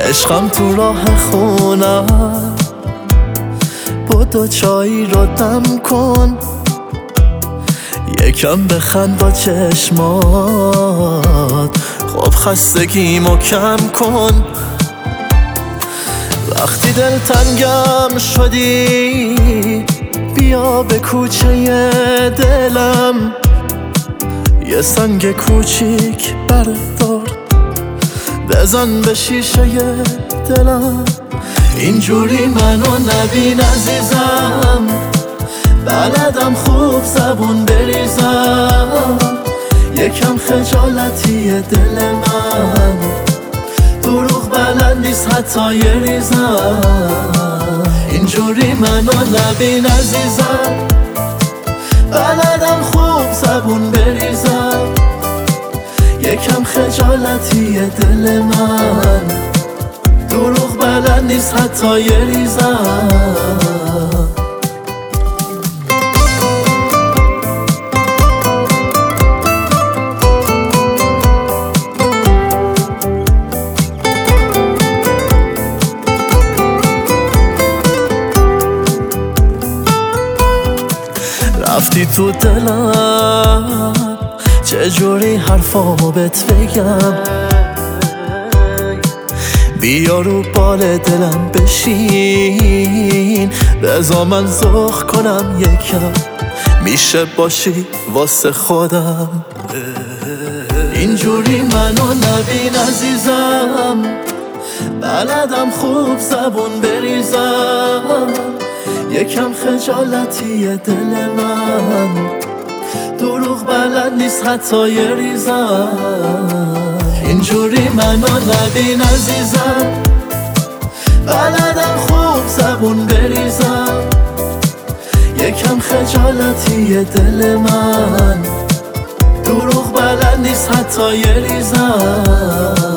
عشقم تو راه خونم، بدو چایی رو دم کن، یکم بخند با چشمات، خب خستگیمو کم کن. وقتی دلتنگم شدی بیا به کوچه دلم، یه سنگ کوچیک بردار بزن به شیشه دلم. اینجوری منو نبین عزیزم، بلدم خوب زبون بریزم، یکم خجالتیه دل من، دروغ بلد نیست حتی یه ریزم. اینجوری منو نبین عزیزم، بلدم خوب زبون بریزم، یکم خجالتیه دل من، دروغ بلد نیست حتی یه ریزم. رفتی تو دلم، چجوری حرفامو بهت بگم، بیا رو بال دلم بشین، بذار من ذوق کنم یکم، میشه باشی واسه خودم. اینجوری منو نبین عزیزم، بلدم خوب زبون بریزم، یکم خجالتیه دل من، دروغ بلد نیست حتی یه ریزم. اینجوری منو نبین عزیزم، بلدم خوب زبون بریزم، یکم خجالتیه دل من، دروغ بلد نیست حتی یه ریزم.